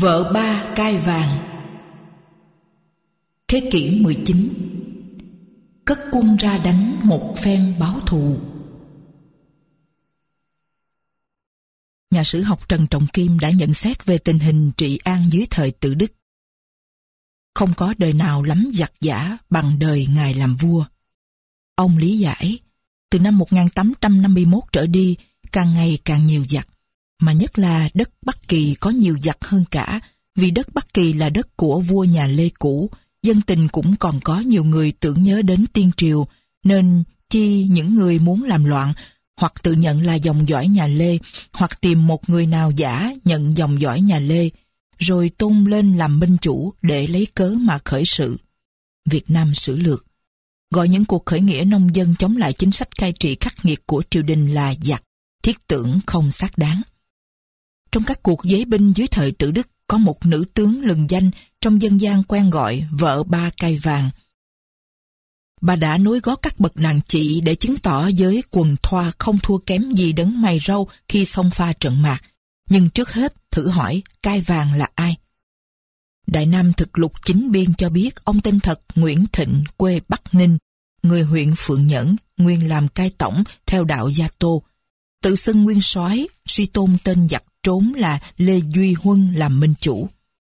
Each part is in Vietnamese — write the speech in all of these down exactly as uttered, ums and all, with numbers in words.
Vợ ba cai vàng. Thế kỷ mười chín, cất quân ra đánh một phen báo thù. Nhà sử học Trần Trọng Kim đã nhận xét về tình hình trị an dưới thời Tự Đức. Không có đời nào lắm giặc giả bằng đời ngài làm vua. Ông lý giải, từ năm một nghìn tám trăm năm mươi mốt trở đi, càng ngày càng nhiều giặc, mà nhất là đất Bắc Kỳ có nhiều giặc hơn cả, vì đất Bắc Kỳ là đất của vua nhà Lê cũ, dân tình cũng còn có nhiều người tưởng nhớ đến tiên triều, nên chi những người muốn làm loạn, hoặc tự nhận là dòng dõi nhà Lê, hoặc tìm một người nào giả nhận dòng dõi nhà Lê, rồi tôn lên làm minh chủ để lấy cớ mà khởi sự. Việt Nam Sử Lược gọi những cuộc khởi nghĩa nông dân chống lại chính sách cai trị khắc nghiệt của triều đình là giặc, thiết tưởng không xác đáng. Trong các cuộc giấy binh dưới thời Tự Đức, có một nữ tướng lừng danh trong dân gian quen gọi vợ ba cai vàng. Bà đã nối gót các bậc nàng chị để chứng tỏ với quần thoa không thua kém gì đấng mày râu khi xông pha trận mạc. Nhưng trước hết thử hỏi cai vàng là ai? Đại Nam Thực Lục Chính Biên cho biết ông tên thật Nguyễn Thịnh, quê Bắc Ninh, người huyện Phượng Nhẫn, nguyên làm cai tổng theo đạo Gia Tô. Tự xưng nguyên soái, suy tôn tên giặc trốn là Lê Duy Huân làm minh chủ.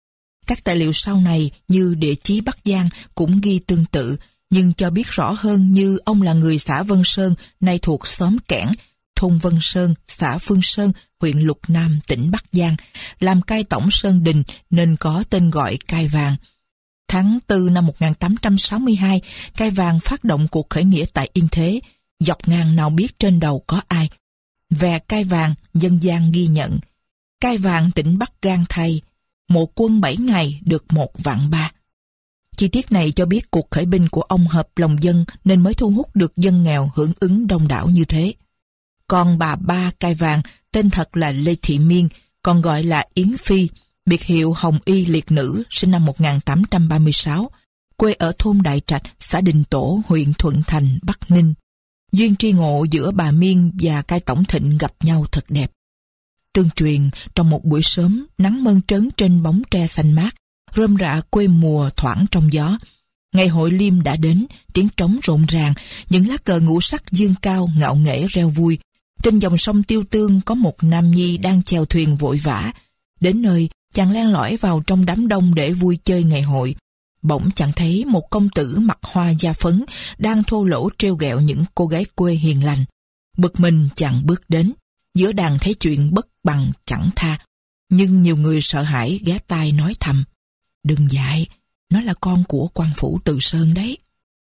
Các tài liệu sau này như Địa chí Bắc Giang cũng ghi tương tự, nhưng cho biết rõ hơn như ông là người xã Vân Sơn, nay thuộc xóm Kẽn, thôn Vân Sơn, xã Phương Sơn, huyện Lục Nam, tỉnh Bắc Giang, làm cai tổng Sơn Đình nên có tên gọi cai vàng. Tháng tư năm một nghìn tám trăm sáu mươi hai, cai vàng phát động cuộc khởi nghĩa tại Yên Thế, dọc ngang nào biết trên đầu có ai. Về cai vàng, dân gian ghi nhận, cai vàng tỉnh Bắc gan thay, một quân bảy ngày được một vạn ba. Chi tiết này cho biết cuộc khởi binh của ông hợp lòng dân nên mới thu hút được dân nghèo hưởng ứng đông đảo như thế. Còn bà ba cai vàng tên thật là Lê Thị Miên, còn gọi là Yến Phi, biệt hiệu Hồng Y Liệt Nữ, sinh năm một nghìn tám trăm ba mươi sáu, quê ở thôn Đại Trạch, xã Đình Tổ, huyện Thuận Thành, Bắc Ninh. Duyên tri ngộ giữa bà Miên và cai tổng Thịnh gặp nhau thật đẹp. Tương truyền, trong một buổi sớm, nắng mơn trớn trên bóng tre xanh mát, rơm rạ quê mùa thoảng trong gió. Ngày hội Liêm đã đến, tiếng trống rộn ràng, những lá cờ ngũ sắc dương cao ngạo nghễ reo vui. Trên dòng sông Tiêu Tương có một nam nhi đang chèo thuyền vội vã. Đến nơi, chàng len lỏi vào trong đám đông để vui chơi ngày hội. Bỗng chàng thấy một công tử mặc hoa da phấn đang thô lỗ trêu ghẹo những cô gái quê hiền lành. Bực mình chàng bước đến, giữa đàn thấy chuyện bất bằng chẳng tha. Nhưng nhiều người sợ hãi ghé tai nói thầm, đừng dại, nó là con của quan phủ Từ Sơn đấy.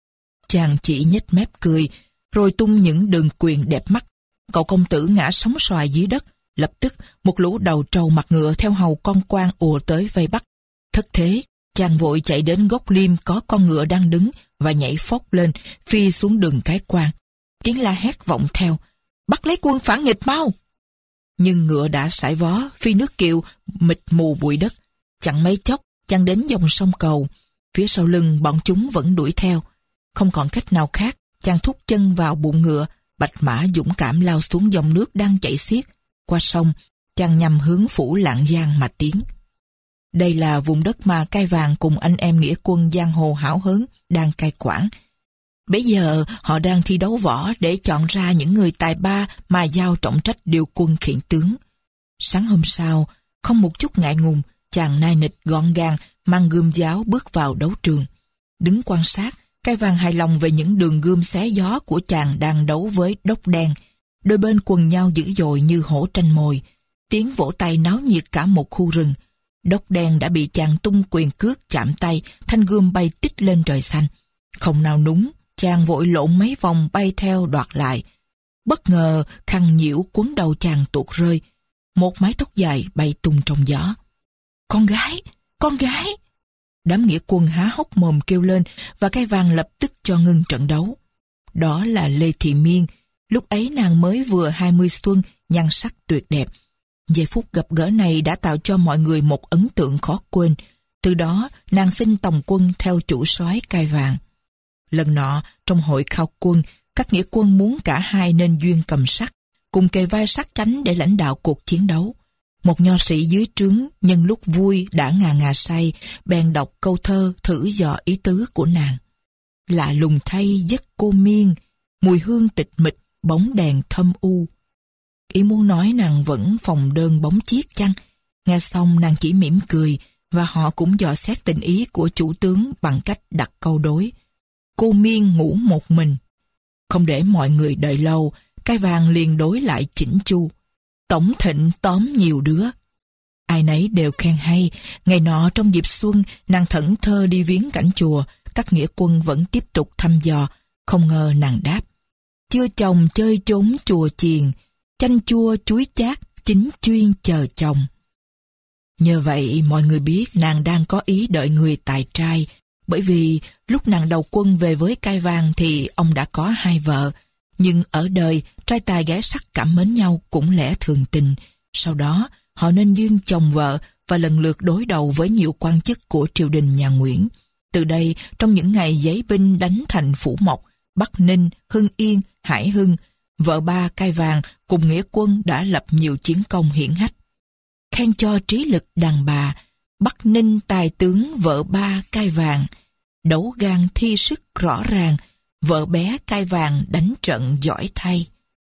Chàng chỉ nhếch mép cười, rồi tung những đường quyền đẹp mắt. Cậu công tử ngã sóng xoài dưới đất, lập tức một lũ đầu trâu mặt ngựa theo hầu con quan ùa tới vây bắt. Thất thế, chàng vội chạy đến gốc liêm có con ngựa đang đứng và nhảy phóc lên, phi xuống đường cái quan. Tiếng la hét vọng theo, bắt lấy quân phản nghịch mau! Nhưng ngựa đã sải vó, phi nước kiệu, mịt mù bụi đất. Chẳng mấy chốc, chàng đến dòng sông Cầu. Phía sau lưng bọn chúng vẫn đuổi theo. Không còn cách nào khác, chàng thúc chân vào bụng ngựa, bạch mã dũng cảm lao xuống dòng nước đang chảy xiết. Qua sông, chàng nhằm hướng phủ Lạng Giang mà tiến. Đây là vùng đất mà cai vàng cùng anh em nghĩa quân giang hồ hảo hớn đang cai quản. Bây giờ họ đang thi đấu võ để chọn ra những người tài ba mà giao trọng trách điều quân khiển tướng. Sáng hôm sau, không một chút ngại ngùng, chàng nai nịch gọn gàng mang gươm giáo bước vào đấu trường. Đứng quan sát, cai vàng hài lòng về những đường gươm xé gió của chàng đang đấu với Đốc Đen. Đôi bên quần nhau dữ dội như hổ tranh mồi. Tiếng vỗ tay náo nhiệt cả một khu rừng. Đốc Đen đã bị chàng tung quyền cước chạm tay, thanh gươm bay tít lên trời xanh. Không nào núng, chàng vội lộn mấy vòng bay theo đoạt lại. Bất ngờ khăn nhiễu quấn đầu chàng tuột rơi. Một mái tóc dài bay tung trong gió. Con gái! Con gái! Đám nghĩa quân há hốc mồm kêu lên và cai vàng lập tức cho ngưng trận đấu. Đó là Lê Thị Miên. Lúc ấy nàng mới vừa hai mươi xuân, nhan sắc tuyệt đẹp. Giây phút gặp gỡ này đã tạo cho mọi người một ấn tượng khó quên. Từ đó, nàng xin tòng quân theo chủ soái cai vàng. Lần nọ, trong hội khao quân, các nghĩa quân muốn cả hai nên duyên cầm sắt, cùng kề vai sát cánh để lãnh đạo cuộc chiến đấu. Một nho sĩ dưới trướng nhân lúc vui đã ngà ngà say, bèn đọc câu thơ thử dò ý tứ của nàng. Lạ lùng thay giấc cô miên, mùi hương tịch mịch, bóng đèn thâm u. Ý muốn nói nàng vẫn phòng đơn bóng chiếc chăng? Nghe xong nàng chỉ mỉm cười, và họ cũng dò xét tình ý của chủ tướng bằng cách đặt câu đối. Cô miên ngủ một mình. Không để mọi người đợi lâu, Cai Vàng liền đối lại chỉnh chu. Tổng thịnh tóm nhiều đứa. Ai nấy đều khen hay. Ngày nọ trong dịp xuân, nàng thẫn thơ đi viếng cảnh chùa, các nghĩa quân vẫn tiếp tục thăm dò. Không ngờ nàng đáp: chưa chồng chơi trốn chùa chiền, chanh chua chuối chát chính chuyên chờ chồng. Nhờ vậy mọi người biết nàng đang có ý đợi người tài trai, bởi vì lúc nàng đầu quân về với Cai Vàng thì ông đã có hai vợ. Nhưng ở đời, trai tài gái sắc cảm mến nhau cũng lẽ thường tình. Sau đó, họ nên duyên chồng vợ và lần lượt đối đầu với nhiều quan chức của triều đình nhà Nguyễn. Từ đây, trong những ngày giấy binh đánh thành Phủ Mộc, Bắc Ninh, Hưng Yên, Hải Hưng, vợ ba Cai Vàng cùng nghĩa quân đã lập nhiều chiến công hiển hách. Khen cho trí lực đàn bà, Bắc Ninh tài tướng vợ ba Cai Vàng, đấu gan thi sức rõ ràng, vợ bé Cai Vàng đánh trận giỏi thay.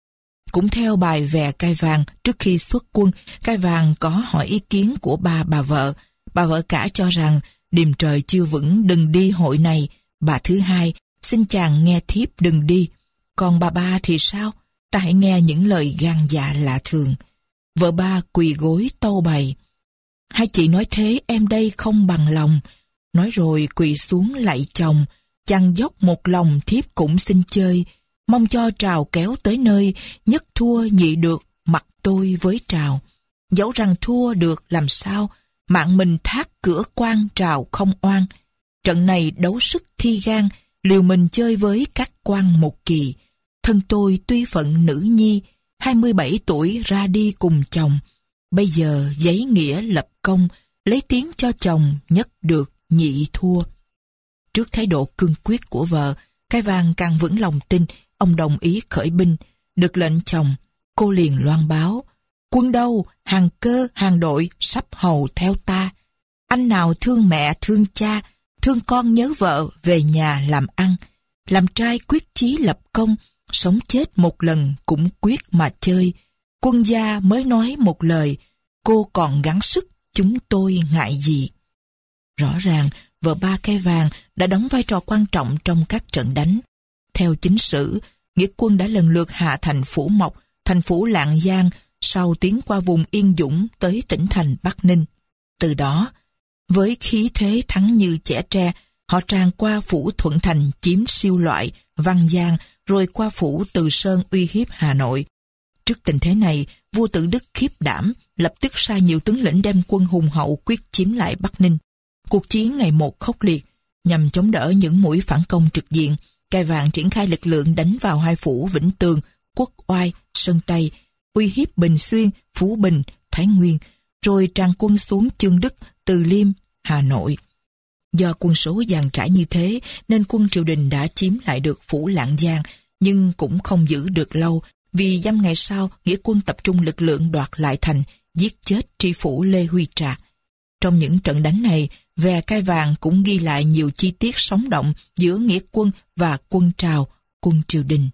Cũng theo bài về Cai Vàng, trước khi xuất quân, Cai Vàng có hỏi ý kiến của ba bà vợ. Bà vợ cả cho rằng điềm trời chưa vững đừng đi hội này. Bà thứ hai xin chàng nghe thiếp đừng đi. Còn bà ba thì sao? Ta hãy nghe những lời gan dạ lạ thường. Vợ ba quỳ gối tâu bày: hai chị nói thế em đây không bằng lòng. Nói rồi quỳ xuống lạy chồng. Chàng dốc một lòng thiếp cũng xin chơi. Mong cho trào kéo tới nơi, nhất thua nhị được, mặc tôi với trào. Dẫu rằng thua được làm sao, mạng mình thác cửa quan trào không oan. Trận này đấu sức thi gan, liều mình chơi với các quan một kỳ. Thân tôi tuy phận nữ nhi, hai mươi bảy tuổi ra đi cùng chồng. Bây giờ giấy nghĩa lập công, lấy tiếng cho chồng nhất được nhị thua. Trước thái độ cương quyết của vợ, Cai Vàng càng vững lòng tin. Ông đồng ý khởi binh. Được lệnh chồng, cô liền loan báo: quân đâu, hàng cơ, hàng đội sắp hầu theo ta. Anh nào thương mẹ, thương cha, thương con nhớ vợ, về nhà làm ăn. Làm trai quyết chí lập công, sống chết một lần cũng quyết mà chơi. Quân gia mới nói một lời, cô còn gắng sức, chúng tôi ngại gì. Rõ ràng, vợ ba Cai Vàng đã đóng vai trò quan trọng trong các trận đánh. Theo chính sử, nghĩa quân đã lần lượt hạ thành Phủ Mộc, thành phủ Lạng Giang, sau tiến qua vùng Yên Dũng tới tỉnh thành Bắc Ninh. Từ đó, với khí thế thắng như chẻ tre, họ tràn qua phủ Thuận Thành chiếm Siêu Loại, Văn Giang, rồi qua phủ Từ Sơn uy hiếp Hà Nội. Trước tình thế này, vua Tự Đức khiếp đảm, lập tức sai nhiều tướng lĩnh đem quân hùng hậu quyết chiếm lại Bắc Ninh. Cuộc chiến ngày một khốc liệt. Nhằm chống đỡ những mũi phản công trực diện, Cai Vàng triển khai lực lượng đánh vào hai phủ Vĩnh Tường, Quốc Oai, Sơn Tây, uy hiếp Bình Xuyên, Phú Bình, Thái Nguyên, rồi tràn quân xuống Chương Đức, Từ Liêm, Hà Nội. Do quân số dàn trải như thế nên quân triều đình đã chiếm lại được phủ Lạng Giang, nhưng cũng không giữ được lâu, vì dăm ngày sau nghĩa quân tập trung lực lượng đoạt lại thành, giết chết tri phủ Lê Huy Trạc. Trong những trận đánh này, về Cai Vàng cũng ghi lại nhiều chi tiết sống động giữa nghĩa quân và quân Trào, quân triều đình.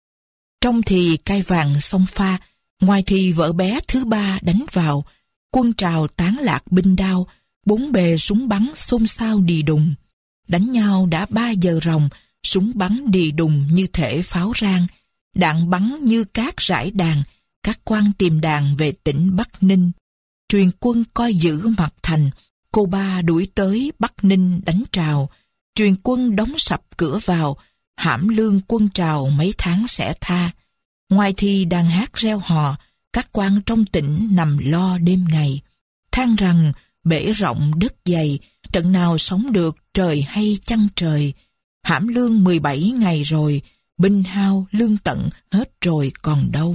Trong thì Cai Vàng xông pha, ngoài thì vợ bé thứ ba đánh vào, quân Trào tán lạc binh đao, bốn bề súng bắn xôn xao đì đùng. Đánh nhau đã ba giờ ròng, súng bắn đì đùng như thể pháo rang, đạn bắn như cát rải đàn, các quan tìm đàn về tỉnh Bắc Ninh. Truyền quân coi giữ mặt thành, cô ba đuổi tới Bắc Ninh đánh Trào. Truyền quân đóng sập cửa vào, hãm lương quân Trào mấy tháng sẽ tha. Ngoài thì đàn hát reo hò, các quan trong tỉnh nằm lo đêm ngày. Than rằng bể rộng đất dày, trận nào sống được trời hay chăng trời. Hãm lương mười bảy ngày rồi, binh hao lương tận hết rồi còn đâu.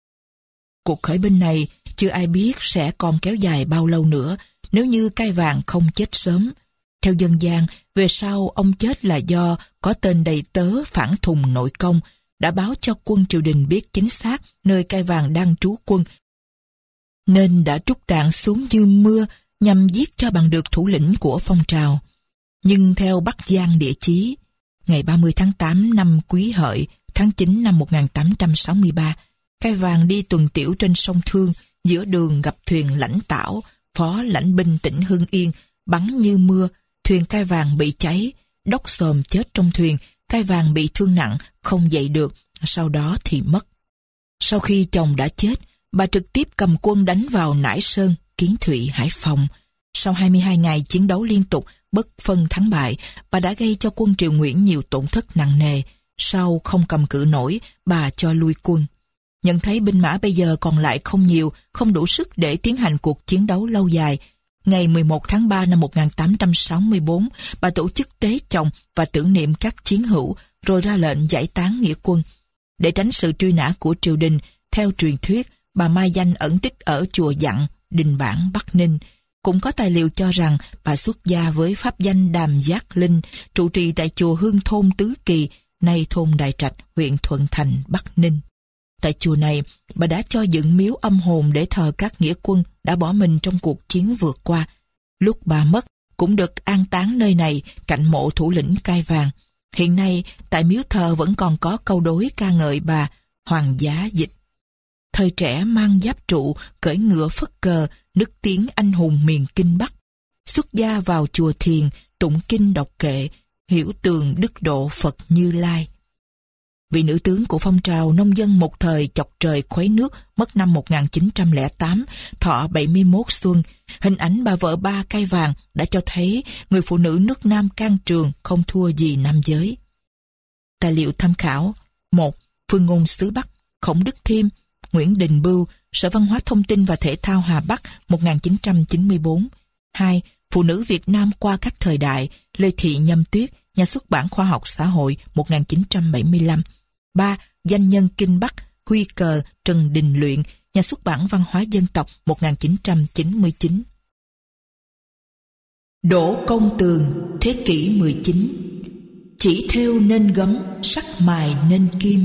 Cuộc khởi binh này chưa ai biết sẽ còn kéo dài bao lâu nữa nếu như Cai Vàng không chết sớm. Theo dân gian, về sau ông chết là do có tên đầy tớ phản thùng nội công, đã báo cho quân triều đình biết chính xác nơi Cai Vàng đang trú quân. nên đã trút đạn xuống như mưa nhằm giết cho bằng được thủ lĩnh của phong trào. Nhưng theo Bắc Giang địa chí, ngày ba mươi tháng tám năm Quý Hợi, tháng chín năm một nghìn tám trăm sáu mươi ba, Cai Vàng đi tuần tiểu trên sông Thương, giữa đường gặp thuyền Lãnh Tảo, phó lãnh binh tỉnh Hưng Yên, bắn như mưa, thuyền Cai Vàng bị cháy, Đốc Xồm chết trong thuyền, Cai Vàng bị thương nặng, không dậy được, sau đó thì mất. Sau khi chồng đã chết, bà trực tiếp cầm quân đánh vào Nải Sơn, Kiến Thụy, Hải Phòng. Sau hai mươi hai ngày chiến đấu liên tục, bất phân thắng bại, bà đã gây cho quân Triều Nguyễn nhiều tổn thất nặng nề. Sau không cầm cự nổi, bà cho lui quân. Nhận thấy binh mã bây giờ còn lại không nhiều, không đủ sức để tiến hành cuộc chiến đấu lâu dài. Ngày mười một tháng ba năm một nghìn tám trăm sáu mươi bốn, bà tổ chức tế chồng và tưởng niệm các chiến hữu, rồi ra lệnh giải tán nghĩa quân. Để tránh sự truy nã của triều đình, theo truyền thuyết, bà mai danh ẩn tích ở chùa Dặn, Đình Bản, Bắc Ninh. Cũng có tài liệu cho rằng bà xuất gia với pháp danh Đàm Giác Linh, trụ trì tại chùa Hương Thôn Tứ Kỳ, nay thôn Đại Trạch, huyện Thuận Thành, Bắc Ninh. Tại chùa này, bà đã cho dựng miếu âm hồn để thờ các nghĩa quân đã bỏ mình trong cuộc chiến vượt qua. Lúc bà mất, cũng được an táng nơi này cạnh mộ thủ lĩnh Cai Vàng. Hiện nay, tại miếu thờ vẫn còn có câu đối ca ngợi bà, Hoàng Giá Dịch. Thời trẻ mang giáp trụ, cưỡi ngựa phất cờ, nức tiếng anh hùng miền Kinh Bắc. Xuất gia vào chùa thiền, tụng kinh đọc kệ, hiểu tường đức độ Phật Như Lai. Vị nữ tướng của phong trào nông dân một thời chọc trời khuấy nước, mất năm một nghìn chín trăm lẻ tám, thọ bảy mươi mốt xuân. Hình ảnh bà vợ ba Cai Vàng đã cho thấy người phụ nữ nước Nam can trường không thua gì nam giới. Tài liệu tham khảo: một. Phương ngôn xứ Bắc, Khổng Đức Thiêm, Nguyễn Đình Bưu, Sở Văn hóa Thông tin và Thể thao Hà Bắc, một nghìn chín trăm chín mươi bốn. hai. Phụ nữ Việt Nam qua các thời đại, Lê Thị Nhâm Tuyết, Nhà xuất bản Khoa học Xã hội, một nghìn chín trăm bảy mươi lăm. ba. Danh nhân Kinh Bắc, Huy Cờ, Trần Đình Luyện, Nhà xuất bản Văn hóa Dân tộc, một nghìn chín trăm chín mươi chín. Đỗ Công Tường, thế kỷ mười chín. Chỉ thêu nên gấm, sắc mài nên kim.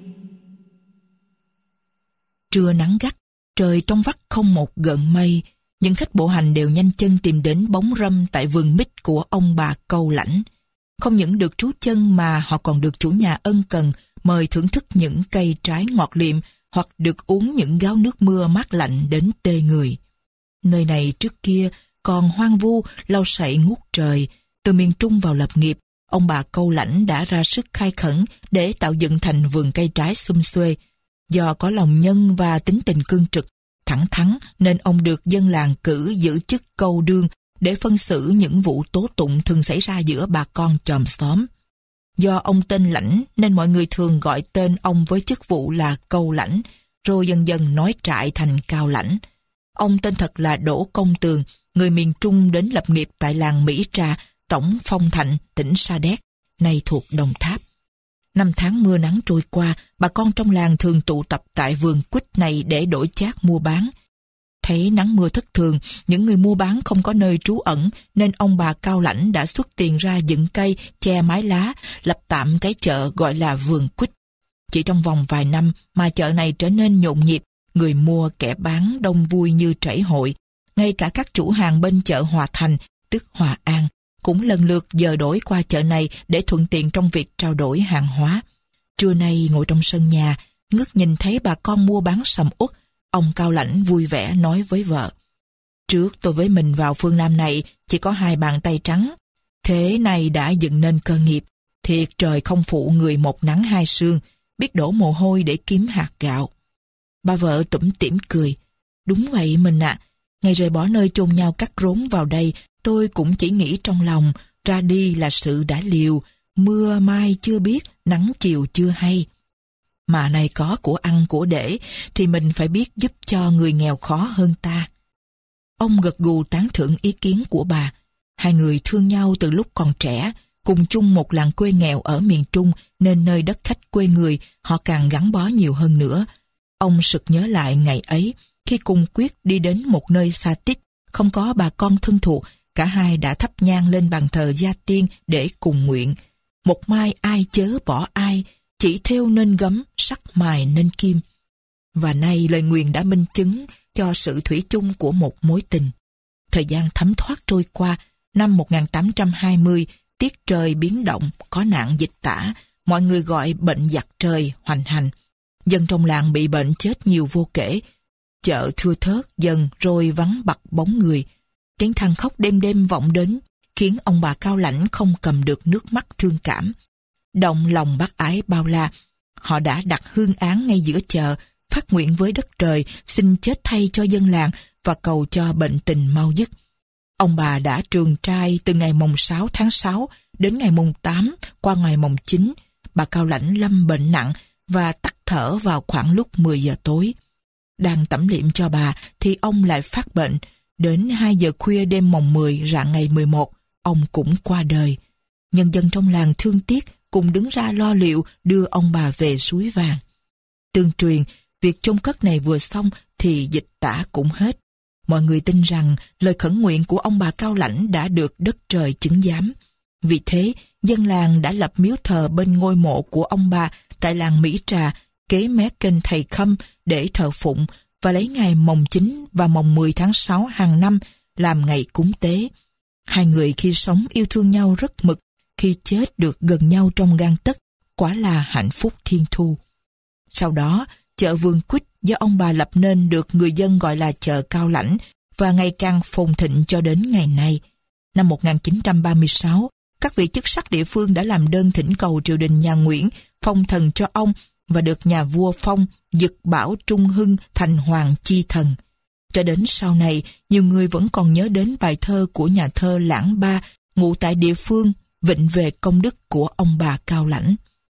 Trưa nắng gắt, trời trong vắt không một gợn mây, những khách bộ hành đều nhanh chân tìm đến bóng râm tại vườn mít của ông bà Câu Lãnh. Không những được trú chân mà họ còn được chủ nhà ân cần mời thưởng thức những cây trái ngọt liệm hoặc được uống những gáo nước mưa mát lạnh đến tê người. Nơi này trước kia còn hoang vu, lau sậy ngút trời. Từ miền Trung vào lập nghiệp, ông bà Câu Lãnh đã ra sức khai khẩn để tạo dựng thành vườn cây trái sum xuê. Do có lòng nhân và tính tình cương trực, thẳng thắn nên ông được dân làng cử giữ chức câu đương để phân xử những vụ tố tụng thường xảy ra giữa bà con chòm xóm. Do ông tên Lãnh nên mọi người thường gọi tên ông với chức vụ là Câu Lãnh, rồi dần dần nói trại thành Cao Lãnh. Ông tên thật là Đỗ Công Tường, người miền Trung đến lập nghiệp tại làng Mỹ Trà, tổng Phong Thạnh, tỉnh Sa Đéc, nay thuộc Đồng Tháp. Năm tháng mưa nắng trôi qua, bà con trong làng thường tụ tập tại vườn quýt này để đổi chác mua bán. Thấy nắng mưa thất thường, những người mua bán không có nơi trú ẩn, nên ông bà Cao Lãnh đã xuất tiền ra dựng cây, che mái lá, lập tạm cái chợ gọi là vườn quýt. Chỉ trong vòng vài năm mà chợ này trở nên nhộn nhịp, người mua kẻ bán đông vui như trẩy hội. Ngay cả các chủ hàng bên chợ Hòa Thành, tức Hòa An, cũng lần lượt dời đổi qua chợ này để thuận tiện trong việc trao đổi hàng hóa. Trưa nay ngồi trong sân nhà, ngước nhìn thấy bà con mua bán sầm uất, ông Cao Lãnh vui vẻ nói với vợ: Trước tôi với mình vào phương Nam này chỉ có hai bàn tay trắng, thế này đã dựng nên cơ nghiệp. Thiệt trời không phụ người một nắng hai sương, biết đổ mồ hôi để kiếm hạt gạo. Bà vợ tủm tỉm cười: Đúng vậy mình ạ, à, ngày rời bỏ nơi chôn nhau cắt rốn vào đây, tôi cũng chỉ nghĩ trong lòng, ra đi là sự đã liều, mưa mai chưa biết, nắng chiều chưa hay. Mà này có của ăn của để, thì mình phải biết giúp cho người nghèo khó hơn ta. Ông gật gù tán thưởng ý kiến của bà. Hai người thương nhau từ lúc còn trẻ, cùng chung một làng quê nghèo ở miền Trung, nên nơi đất khách quê người, họ càng gắn bó nhiều hơn nữa. Ông sực nhớ lại ngày ấy, khi cùng quyết đi đến một nơi xa tít, không có bà con thân thuộc, cả hai đã thắp nhang lên bàn thờ gia tiên để cùng nguyện. Một mai ai chớ bỏ ai, chỉ thêu nên gấm, sắc mài nên kim. Và nay lời nguyền đã minh chứng, cho sự thủy chung của một mối tình. Thời gian thấm thoát trôi qua, năm một nghìn tám trăm hai mươi, tiết trời biến động, có nạn dịch tả, mọi người gọi bệnh giặc trời hoành hành. Dân trong làng bị bệnh chết nhiều vô kể. Chợ thưa thớt dần rồi vắng bặt bóng người. Tiếng than khóc đêm đêm vọng đến, khiến ông bà Cao Lãnh không cầm được nước mắt thương cảm. Động lòng bác ái bao la, họ đã đặt hương án ngay giữa chợ, phát nguyện với đất trời, xin chết thay cho dân làng và cầu cho bệnh tình mau dứt. Ông bà đã trường trai từ ngày mồng sáu tháng sáu đến ngày mồng tám qua ngày mồng chín. Bà Cao Lãnh lâm bệnh nặng và tắt thở vào khoảng lúc mười giờ tối. Đang tẩm liệm cho bà thì ông lại phát bệnh. Đến hai giờ khuya đêm mồng mười rạng ngày mười một, ông cũng qua đời. Nhân dân trong làng thương tiếc cùng đứng ra lo liệu đưa ông bà về suối vàng. Tương truyền, việc chôn cất này vừa xong thì dịch tả cũng hết. Mọi người tin rằng lời khẩn nguyện của ông bà Cao Lãnh đã được đất trời chứng giám. Vì thế, dân làng đã lập miếu thờ bên ngôi mộ của ông bà tại làng Mỹ Trà, kế mé kênh Thầy Khâm để thờ phụng và lấy ngày mồng chín và mồng mười tháng sáu hàng năm làm ngày cúng tế. Hai người khi sống yêu thương nhau rất mực, khi chết được gần nhau trong gang tấc, quả là hạnh phúc thiên thu. Sau đó, chợ Vườn Quýt do ông bà lập nên được người dân gọi là chợ Cao Lãnh và ngày càng phồn thịnh cho đến ngày nay. Năm một nghìn chín trăm ba mươi sáu, các vị chức sắc địa phương đã làm đơn thỉnh cầu triều đình nhà Nguyễn phong thần cho ông và được nhà vua phong Dực Bảo Trung Hưng thành hoàng chi thần. Cho đến sau này, nhiều người vẫn còn nhớ đến bài thơ của nhà thơ Lãng Ba ngụ tại địa phương vịnh về công đức của ông bà Cao Lãnh.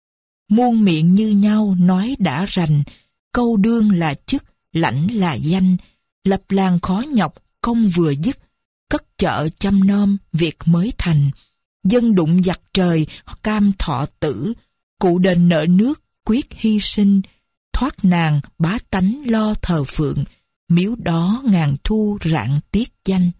Muôn miệng như nhau nói đã rành, câu đương là chức, lãnh là danh, lập làng khó nhọc, công vừa dứt, cất chợ chăm nom, việc mới thành. Dân đụng giặc trời, cam thọ tử, cụ đền nợ nước, quyết hy sinh, thoát nàng bá tánh lo thờ phượng, miếu đó ngàn thu rạng tiết danh.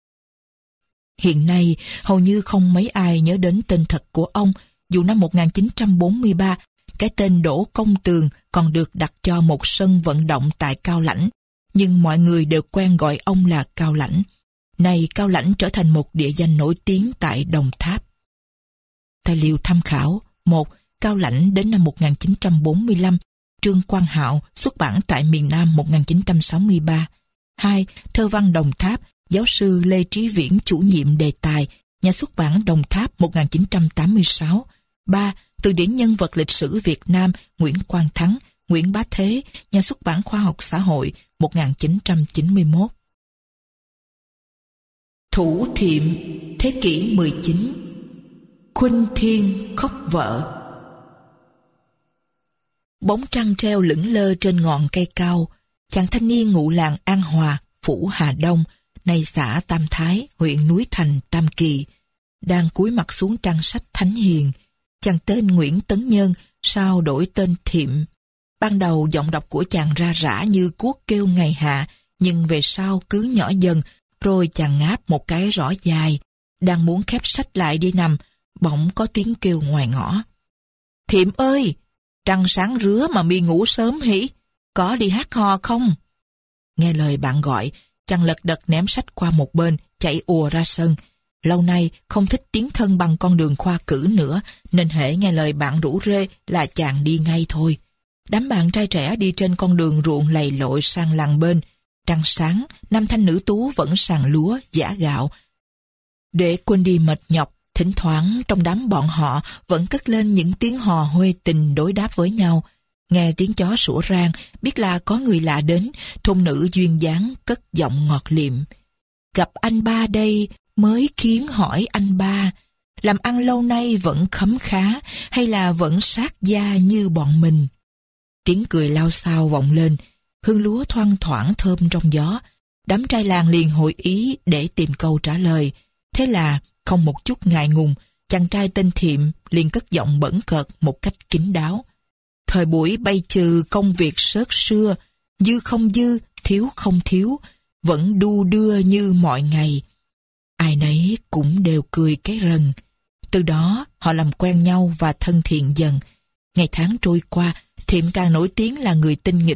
Hiện nay, hầu như không mấy ai nhớ đến tên thật của ông, dù năm một nghìn chín trăm bốn mươi ba, cái tên Đỗ Công Tường còn được đặt cho một sân vận động tại Cao Lãnh, nhưng mọi người đều quen gọi ông là Cao Lãnh. Nay Cao Lãnh trở thành một địa danh nổi tiếng tại Đồng Tháp. Tài liệu tham khảo: một. Cao Lãnh đến năm một nghìn chín trăm bốn mươi lăm, Trương Quang Hạo, xuất bản tại miền Nam một nghìn chín trăm sáu mươi ba. hai. Thơ văn Đồng Tháp, giáo sư Lê Trí Viễn chủ nhiệm đề tài, nhà xuất bản Đồng Tháp một nghìn chín trăm tám mươi sáu. ba. Từ điển nhân vật lịch sử Việt Nam Nguyễn Quang Thắng, Nguyễn Bá Thế, nhà xuất bản Khoa học Xã hội một nghìn chín trăm chín mươi mốt. Thủ Thiệm, thế kỷ mười chín. Khuynh Thiên khóc vợ. Bóng trăng treo lững lơ trên ngọn cây cao, chàng thanh niên ngụ làng An Hòa, phủ Hà Đông, nay xã Tam Thái, huyện Núi Thành, Tam Kỳ, đang cúi mặt xuống trang sách Thánh Hiền. Chàng tên Nguyễn Tấn Nhân, sau đổi tên Thiệm. Ban đầu giọng đọc của chàng ra rã như cuốc kêu ngày hạ, nhưng về sau cứ nhỏ dần, rồi chàng ngáp một cái rõ dài. Đang muốn khép sách lại đi nằm, bỗng có tiếng kêu ngoài ngõ. Thiệm ơi! Trăng sáng rứa mà mi ngủ sớm hỉ? Có đi hát hò không? Nghe lời bạn gọi, chàng lật đật ném sách qua một bên, chạy ùa ra sân. Lâu nay không thích tiến thân bằng con đường khoa cử nữa, nên hễ nghe lời bạn rủ rê là chàng đi ngay thôi. Đám bạn trai trẻ đi trên con đường ruộng lầy lội sang làng bên. Trăng sáng, nam thanh nữ tú vẫn sàng lúa, giã gạo. Để quên đi mệt nhọc, thỉnh thoảng trong đám bọn họ vẫn cất lên những tiếng hò huê tình đối đáp với nhau. Nghe tiếng chó sủa rang, biết là có người lạ đến, thôn nữ duyên dáng cất giọng ngọt liệm. Gặp anh ba đây, mới khiến hỏi anh ba, làm ăn lâu nay vẫn khấm khá, hay là vẫn sát da như bọn mình? Tiếng cười lao xao vọng lên, hương lúa thoang thoảng thơm trong gió. Đám trai làng liền hội ý để tìm câu trả lời. Thế là, không một chút ngại ngùng, chàng trai tên Thiệm liền cất giọng bẩn cợt một cách kín đáo. Thời buổi bay trừ công việc sớt xưa, dư không dư, thiếu không thiếu, vẫn đu đưa như mọi ngày. Ai nấy cũng đều cười cái rần. Từ đó họ làm quen nhau và thân thiện dần. Ngày tháng trôi qua, Thiệm càng nổi tiếng là người tinh nghịch, thích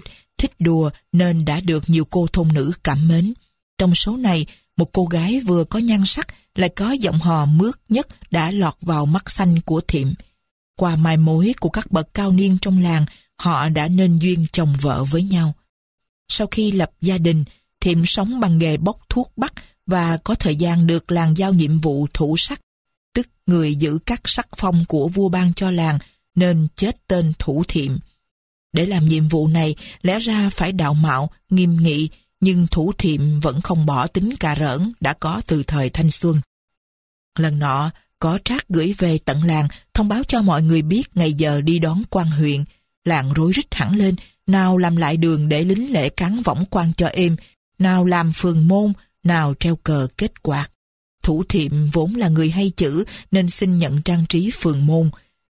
thích đùa nên đã được nhiều cô thôn nữ cảm mến. Trong số này, một cô gái vừa có nhan sắc lại có giọng hò mướt nhất đã lọt vào mắt xanh của Thiệm. Qua mai mối của các bậc cao niên trong làng, họ đã nên duyên chồng vợ với nhau. Sau khi lập gia đình, Thiệm sống bằng nghề bốc thuốc bắc và có thời gian được làng giao nhiệm vụ thủ sắc, tức người giữ các sắc phong của vua ban cho làng, nên chết tên Thủ Thiệm. Để làm nhiệm vụ này, lẽ ra phải đạo mạo, nghiêm nghị, nhưng Thủ Thiệm vẫn không bỏ tính cà rỡn đã có từ thời thanh xuân. Lần nọ, có trác gửi về tận làng, thông báo cho mọi người biết ngày giờ đi đón quan huyện. Làng rối rít hẳn lên, nào làm lại đường để lính lễ cán võng quan cho êm, nào làm phường môn, nào treo cờ kết quạt. Thủ Thiệm vốn là người hay chữ nên xin nhận trang trí phường môn.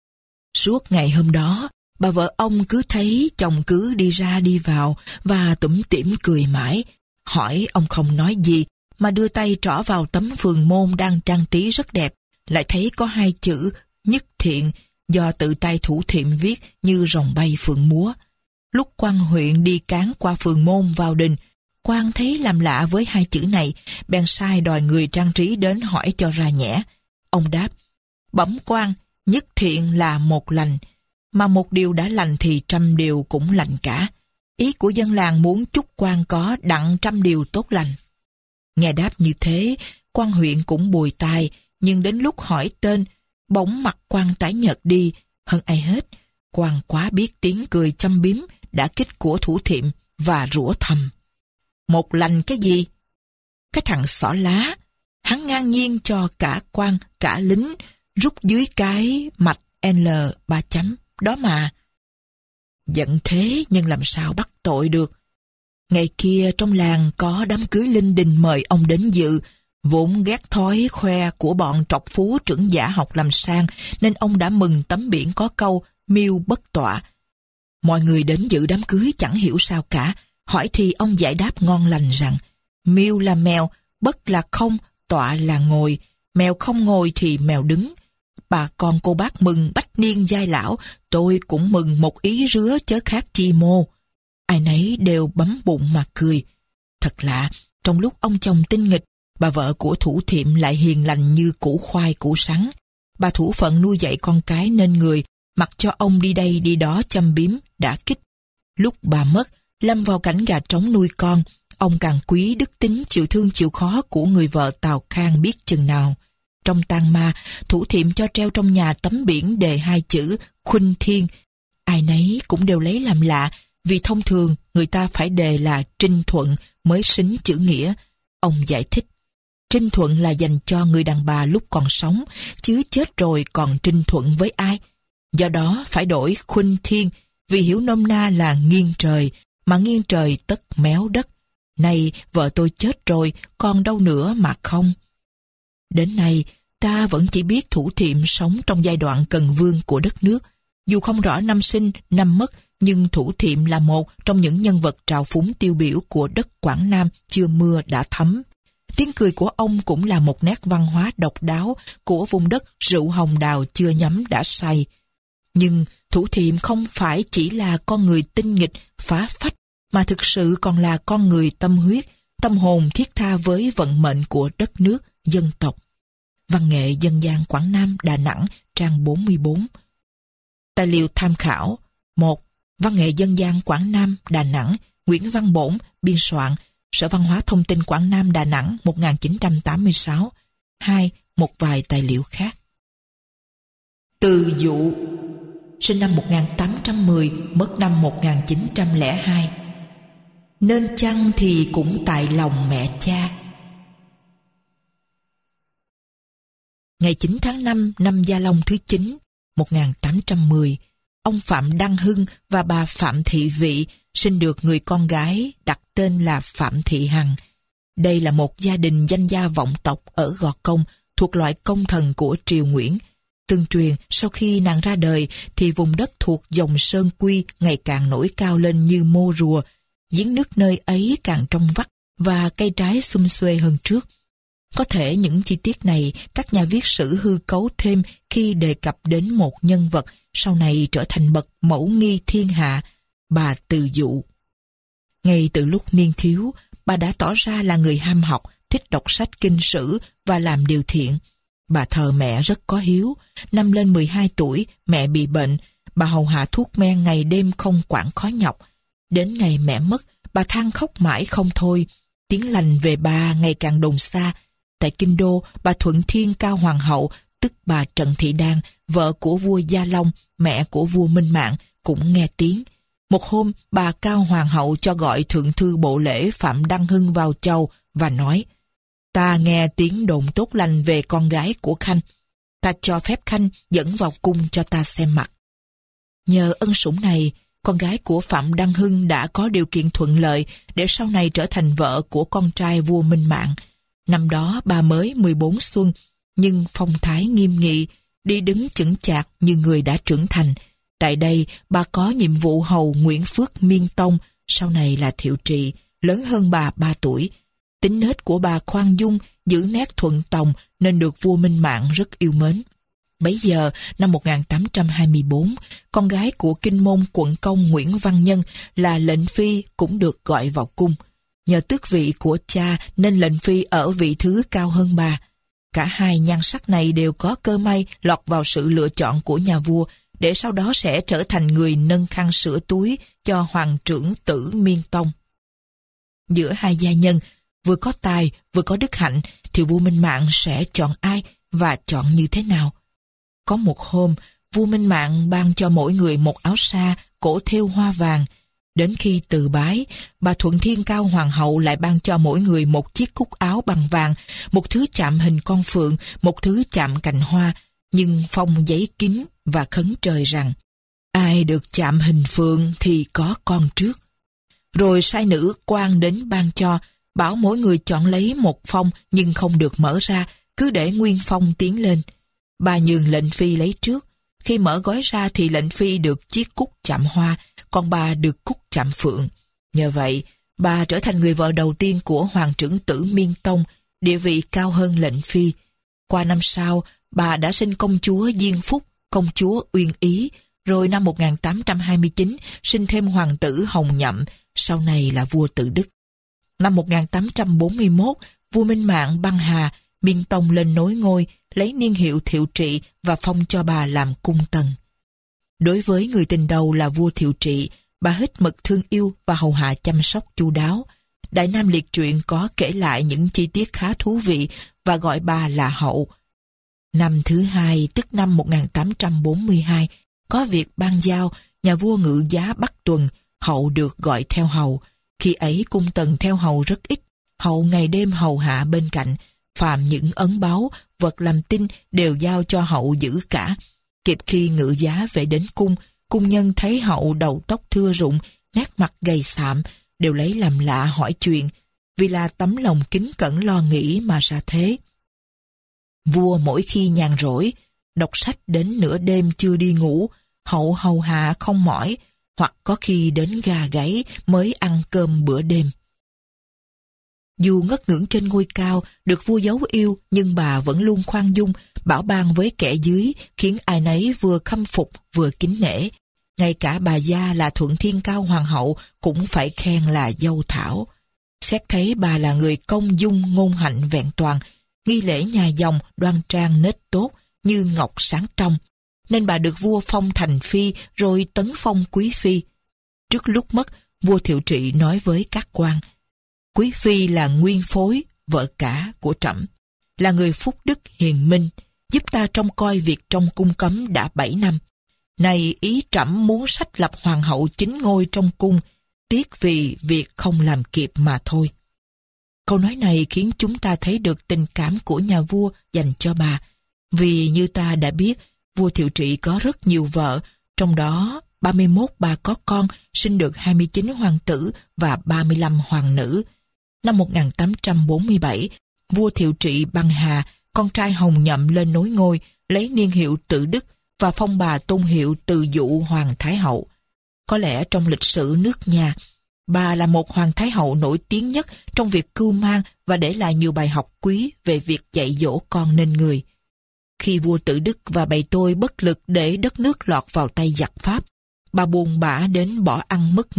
Suốt ngày hôm đó, bà vợ ông cứ thấy chồng cứ đi ra đi vào và tủm tỉm cười mãi. Hỏi ông không nói gì mà đưa tay trỏ vào tấm phường môn đang trang trí rất đẹp, lại thấy có hai chữ Nhất Thiện do tự tay Thủ Thiệm viết như rồng bay phượng múa. Lúc quan huyện đi cán qua phường môn vào đình, quan thấy làm lạ với hai chữ này, bèn sai đòi người trang trí đến hỏi cho ra nhẽ. Ông đáp: bẩm quan, nhất thiện là một lành, mà một điều đã lành thì trăm điều cũng lành cả. Ý của dân làng muốn chúc quan có đặng trăm điều tốt lành. Nghe đáp như thế, quan huyện cũng bùi tai, nhưng đến lúc hỏi tên, bỗng mặt quan tái nhợt đi. Hơn ai hết, quan quá biết tiếng cười châm biếm đã kích của Thủ Thiệm và rủa thầm: một lành cái gì? Cái thằng xỏ lá, hắn ngang nhiên cho cả quan cả lính rút dưới cái mạch L ba chấm đó mà. Giận thế nhưng làm sao bắt tội được. Ngày kia trong làng có đám cưới linh đình mời ông đến dự, vốn ghét thói khoe của bọn trọc phú trưởng giả học làm sang, nên ông đã mừng tấm biển có câu miêu bất tọa. Mọi người đến dự đám cưới chẳng hiểu sao cả, hỏi thì ông giải đáp ngon lành rằng miêu là mèo, bất là không, tọa là ngồi, mèo không ngồi thì mèo đứng. Bà con cô bác mừng bách niên giai lão, tôi cũng mừng một ý rứa chớ khác chi mô. Ai nấy đều bấm bụng mà cười. Thật lạ, trong lúc ông chồng tinh nghịch, bà vợ của Thủ Thiệm lại hiền lành như củ khoai củ sắn. Bà thủ phận nuôi dạy con cái nên người, mặc cho ông đi đây đi đó châm biếm, đã kích. Lúc bà mất, lâm vào cảnh gà trống nuôi con, ông càng quý đức tính chịu thương chịu khó của người vợ Tào Khang biết chừng nào. Trong tang ma, Thủ Thiệm cho treo trong nhà tấm biển đề hai chữ Khuynh Thiên. Ai nấy cũng đều lấy làm lạ, vì thông thường người ta phải đề là Trinh Thuận mới xính chữ nghĩa. Ông giải thích: Trinh Thuận là dành cho người đàn bà lúc còn sống, chứ chết rồi còn Trinh Thuận với ai? Do đó phải đổi Khuynh Thiên, vì hiểu nôm na là nghiêng trời, mà nghiêng trời tất méo đất. Này, vợ tôi chết rồi, còn đâu nữa mà không? Đến nay, ta vẫn chỉ biết Thủ Thiệm sống trong giai đoạn cần vương của đất nước. Dù không rõ năm sinh, năm mất, nhưng Thủ Thiệm là một trong những nhân vật trào phúng tiêu biểu của đất Quảng Nam chưa mưa đã thấm. Tiếng cười của ông cũng là một nét văn hóa độc đáo của vùng đất rượu hồng đào chưa nhắm đã say. Nhưng Thủ Thiệm không phải chỉ là con người tinh nghịch, phá phách, mà thực sự còn là con người tâm huyết, tâm hồn thiết tha với vận mệnh của đất nước, dân tộc. Văn nghệ dân gian Quảng Nam, Đà Nẵng, trang bốn mươi bốn. Tài liệu tham khảo: một. Văn nghệ dân gian Quảng Nam, Đà Nẵng, Nguyễn Văn Bổn, biên soạn, Sở Văn hóa Thông tin Quảng Nam, Đà Nẵng, một nghìn chín trăm tám mươi sáu. hai. Một vài tài liệu khác. Từ Dụ, sinh năm một nghìn tám trăm mười, mất năm một nghìn chín trăm lẻ hai. Nên chăng thì cũng tại lòng mẹ cha. Ngày chín tháng năm năm Gia Long thứ chín, một nghìn tám trăm mười, ông Phạm Đăng Hưng và bà Phạm Thị Vị sinh được người con gái đặt tên là Phạm Thị Hằng. Đây là một gia đình danh gia vọng tộc ở Gò Công, thuộc loại công thần của triều Nguyễn. Tương truyền, sau khi nàng ra đời thì vùng đất thuộc dòng Sơn Quy ngày càng nổi cao lên như mô rùa, giếng nước nơi ấy càng trong vắt và cây trái sum xuê hơn trước. Có thể những chi tiết này các nhà viết sử hư cấu thêm khi đề cập đến một nhân vật sau này trở thành bậc mẫu nghi thiên hạ, bà Từ Dụ. Ngay từ lúc niên thiếu, bà đã tỏ ra là người ham học, thích đọc sách kinh sử và làm điều thiện. Bà thờ mẹ rất có hiếu. Năm lên mười hai tuổi, mẹ bị bệnh. Bà hầu hạ thuốc men ngày đêm không quản khó nhọc. Đến ngày mẹ mất, bà than khóc mãi không thôi. Tiếng lành về bà ngày càng đồn xa. Tại Kinh Đô, bà Thuận Thiên Cao Hoàng hậu, tức bà Trần Thị Đan, vợ của vua Gia Long, mẹ của vua Minh Mạng, cũng nghe tiếng. Một hôm, bà Cao Hoàng hậu cho gọi thượng thư bộ lễ Phạm Đăng Hưng vào chầu và nói: ta nghe tiếng đồn tốt lành về con gái của Khanh. Ta cho phép Khanh dẫn vào cung cho ta xem mặt. Nhờ ân sủng này, con gái của Phạm Đăng Hưng đã có điều kiện thuận lợi để sau này trở thành vợ của con trai vua Minh Mạng. Năm đó bà mới mười bốn xuân, nhưng phong thái nghiêm nghị, đi đứng chững chạc như người đã trưởng thành. Tại đây, bà có nhiệm vụ hầu Nguyễn Phước Miên Tông, sau này là Thiệu Trị, lớn hơn bà ba tuổi. Tính nết của bà khoan dung, giữ nét thuận tòng nên được vua Minh Mạng rất yêu mến. Bấy giờ, năm một nghìn tám trăm hai mươi bốn, con gái của Kinh Môn quận công Nguyễn Văn Nhân là lệnh phi cũng được gọi vào cung. Nhờ tước vị của cha nên lệnh phi ở vị thứ cao hơn bà. Cả hai nhan sắc này đều có cơ may lọt vào sự lựa chọn của nhà vua, để sau đó sẽ trở thành người nâng khăn sửa túi cho hoàng trưởng tử Miên Tông. Giữa hai gia nhân, vừa có tài vừa có đức hạnh, thì vua Minh Mạng sẽ chọn ai và chọn như thế nào? Có một hôm, vua Minh Mạng ban cho mỗi người một áo sa cổ thêu hoa vàng. Đến khi từ bái, bà Thuận Thiên Cao Hoàng hậu lại ban cho mỗi người một chiếc cúc áo bằng vàng, một thứ chạm hình con phượng, một thứ chạm cành hoa, nhưng phong giấy kín và khấn trời rằng: ai được chạm hình phượng thì có con trước. Rồi sai nữ quan đến ban cho, bảo mỗi người chọn lấy một phong nhưng không được mở ra, cứ để nguyên phong tiến lên. Bà nhường lệnh phi lấy trước. Khi mở gói ra thì lệnh phi được chiếc cúc chạm hoa, còn bà được cúc chạm phượng. Nhờ vậy, bà trở thành người vợ đầu tiên của hoàng trưởng tử Miên Tông, địa vị cao hơn lệnh phi. Qua năm sau, bà đã sinh công chúa Diên Phúc, công chúa Uyên Ý, rồi năm một nghìn tám trăm hai mươi chín sinh thêm hoàng tử Hồng Nhậm, sau này là vua Tự Đức. Năm một nghìn tám trăm bốn mươi mốt, vua Minh Mạng băng hà, Miên Tông lên nối ngôi, lấy niên hiệu Thiệu Trị và phong cho bà làm cung tần. Đối với người tình đầu là vua Thiệu Trị, bà hết mực thương yêu và hầu hạ chăm sóc chu đáo. Đại Nam Liệt truyện có kể lại những chi tiết khá thú vị và gọi bà là hậu. Năm thứ hai, tức năm một nghìn tám trăm bốn mươi hai, có việc ban giao, nhà vua ngự giá Bắc Tuần, hậu được gọi theo hầu. Khi ấy cung tần theo hầu rất ít, hậu ngày đêm hầu hạ bên cạnh, phàm những ấn báu, vật làm tin đều giao cho hậu giữ cả. Kịp khi ngự giá về đến cung, cung nhân thấy hậu đầu tóc thưa rụng, nét mặt gầy xạm, đều lấy làm lạ hỏi chuyện, vì là tấm lòng kính cẩn lo nghĩ mà ra thế. Vua mỗi khi nhàn rỗi, đọc sách đến nửa đêm chưa đi ngủ, hậu hầu hạ không mỏi, hoặc có khi đến gà gáy mới ăn cơm bữa đêm. Dù ngất ngưỡng trên ngôi cao, được vua giấu yêu, nhưng bà vẫn luôn khoan dung, bảo ban với kẻ dưới, khiến ai nấy vừa khâm phục vừa kính nể. Ngay cả bà gia là Thuận Thiên Cao Hoàng hậu cũng phải khen là dâu thảo. Xét thấy bà là người công dung ngôn hạnh vẹn toàn, nghi lễ nhà dòng đoan trang nết tốt, như ngọc sáng trong, nên bà được vua phong thành phi rồi tấn phong quý phi. Trước lúc mất, vua Thiệu Trị nói với các quan: quý phi là nguyên phối, vợ cả của trẫm, là người phúc đức hiền minh, giúp ta trông coi việc trong cung cấm đã bảy năm. Này ý trẫm muốn sách lập hoàng hậu chính ngôi trong cung, tiếc vì việc không làm kịp mà thôi. Câu nói này khiến chúng ta thấy được tình cảm của nhà vua dành cho bà. Vì như ta đã biết, vua Thiệu Trị có rất nhiều vợ, trong đó ba mươi mốt bà có con, sinh được hai mươi chín hoàng tử và ba mươi lăm hoàng nữ. Năm một nghìn tám trăm bốn mươi bảy, vua Thiệu Trị băng hà, con trai Hồng Nhậm lên nối ngôi, lấy niên hiệu Tự Đức và phong bà tôn hiệu Từ Dụ Hoàng Thái Hậu. Có lẽ trong lịch sử nước nhà, bà là một hoàng thái hậu nổi tiếng nhất trong việc cưu mang và để lại nhiều bài học quý về việc dạy dỗ con nên người. Khi vua Tự Đức và bầy tôi bất lực để đất nước lọt vào tay giặc Pháp, bà buồn bã đến bỏ ăn mất ngủ,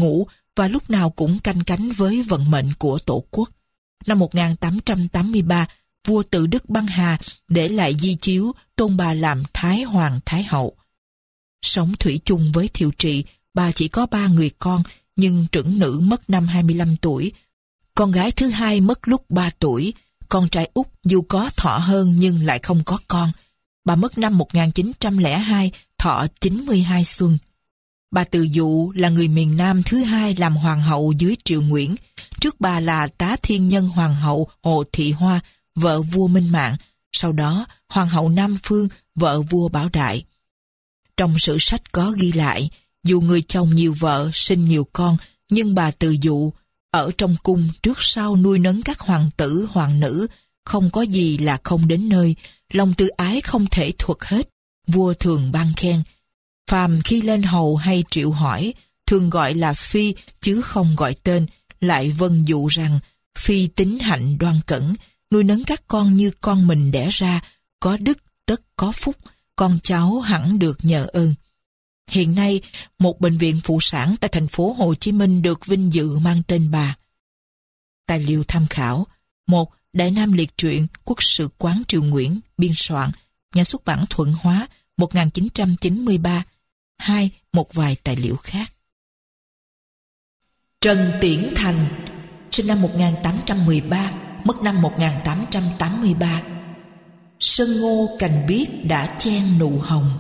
và lúc nào cũng canh cánh với vận mệnh của Tổ quốc. Năm một nghìn tám trăm tám mươi ba, vua Tự Đức băng hà để lại di chiếu tôn bà làm Thái Hoàng Thái Hậu. Sống thủy chung với Thiệu Trị, bà chỉ có ba người con, nhưng trưởng nữ mất năm hai mươi lăm tuổi. Con gái thứ hai mất lúc ba tuổi. Con trai út dù có thọ hơn nhưng lại không có con. Bà mất năm một nghìn chín trăm lẻ hai, thọ chín mươi hai xuân. Bà Từ Dụ là người miền Nam thứ hai làm hoàng hậu dưới triều Nguyễn. Trước bà là Tá Thiên Nhân Hoàng hậu Hồ Thị Hoa, vợ vua Minh Mạng. Sau đó, Hoàng hậu Nam Phương, vợ vua Bảo Đại. Trong sử sách có ghi lại, dù người chồng nhiều vợ, sinh nhiều con, nhưng bà Từ Dụ ở trong cung trước sau nuôi nấng các hoàng tử, hoàng nữ, không có gì là không đến nơi, lòng tự ái không thể thuật hết. Vua thường ban khen. Phàm khi lên hầu hay triệu hỏi, thường gọi là phi chứ không gọi tên, lại vân dụ rằng phi tính hạnh đoan cẩn, nuôi nấng các con như con mình đẻ ra, có đức tất có phúc, con cháu hẳn được nhờ ơn. Hiện nay, một bệnh viện phụ sản tại thành phố Hồ Chí Minh được vinh dự mang tên bà. Tài liệu tham khảo: một. Đại Nam Liệt Truyện, Quốc sự quán triều Nguyễn, biên soạn, nhà xuất bản Thuận Hóa, một nghìn chín trăm chín mươi ba. hai. Một vài tài liệu khác. Trần Tiễn Thành, sinh năm một nghìn tám trăm mười ba, mất năm một nghìn tám trăm tám mươi ba. Sân ngô cành biếc đã chen nụ hồng.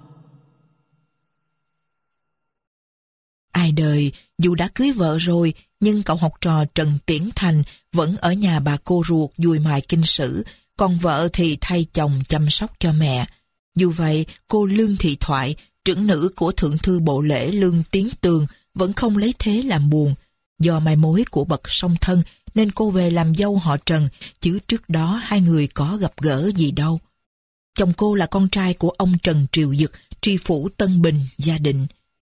Ai đời, dù đã cưới vợ rồi, nhưng cậu học trò Trần Tiễn Thành vẫn ở nhà bà cô ruột dùi mài kinh sử, còn vợ thì thay chồng chăm sóc cho mẹ. Dù vậy, cô Lương Thị Thoại, trưởng nữ của Thượng thư Bộ Lễ Lương Tiến Tường, vẫn không lấy thế làm buồn. Do mai mối của bậc song thân nên cô về làm dâu họ Trần, chứ trước đó hai người có gặp gỡ gì đâu. Chồng cô là con trai của ông Trần Triều Dực, tri phủ Tân Bình, Gia Định.